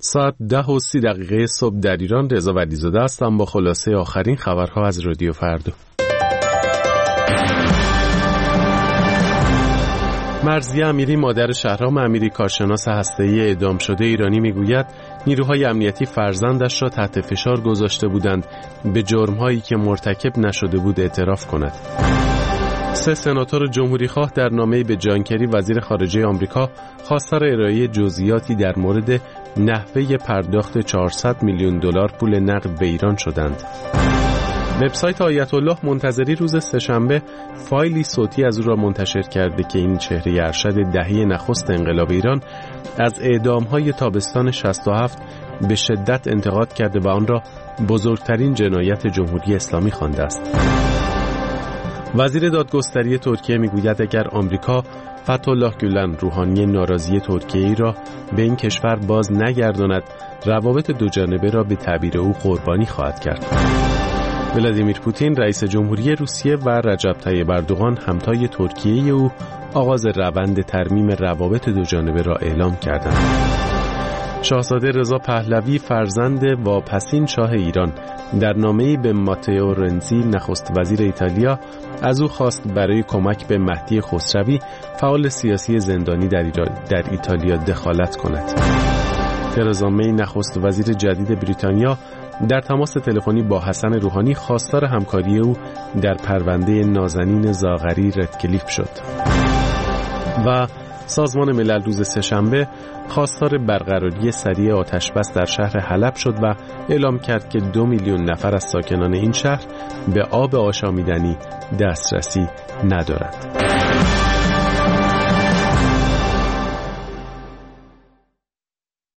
ساعت 10:30 صبح در ایران. رضا ولیزاده هستم با خلاصه آخرین خبرها از رادیو فردا. مرضیه امیری مادر شهرام امیری کارشناس هسته‌ای اعدام شده ایرانی میگوید نیروهای امنیتی فرزندش را تحت فشار گذاشته بودند به جرم‌هایی که مرتکب نشده بود اعتراف کند. 3 سناتور جمهوریخواه در نامه‌ای به جان کری وزیر خارجه آمریکا خواستار ارائه جزئیاتی در مورد نحوه پرداخت 400 میلیون دلار پول نقد به ایران شدند. وبسایت آیت الله منتظری روز سه‌شنبه فایلی صوتی از او را منتشر کرده که این چهره ارشد دهه نخست انقلاب ایران از اعدام‌های تابستان 67 به شدت انتقاد کرده و آن را بزرگترین جنایت جمهوری اسلامی خوانده است. وزیر دادگستری ترکیه میگوید اگر آمریکا فتح‌الله گولن روحانی ناراضی ترکیه را به این کشور باز نگرداند، روابط دوجانبه را به تعبیر او قربانی خواهد کرد. ولادیمیر پوتین رئیس جمهوری روسیه و رجب طیب اردوغان همتای ترکیه او آغاز روند ترمیم روابط دوجانبه را اعلام کردند. شاهزاده رضا پهلوی فرزند واپسین شاه ایران در نامه‌ای به ماتئو رنزی نخست وزیر ایتالیا از او خواست برای کمک به مهدی خسروی فعال سیاسی زندانی در ایتالیا دخالت کند. ترزا می نخست وزیر جدید بریتانیا در تماس تلفنی با حسن روحانی خواستار همکاری او در پرونده نازنین زاغری ردکلیف شد. و سازمان ملل روز سه‌شنبه خواستار برقراری سریع آتشبس در شهر حلب شد و اعلام کرد که 2 میلیون نفر از ساکنان این شهر به آب آشامیدنی دسترسی ندارند.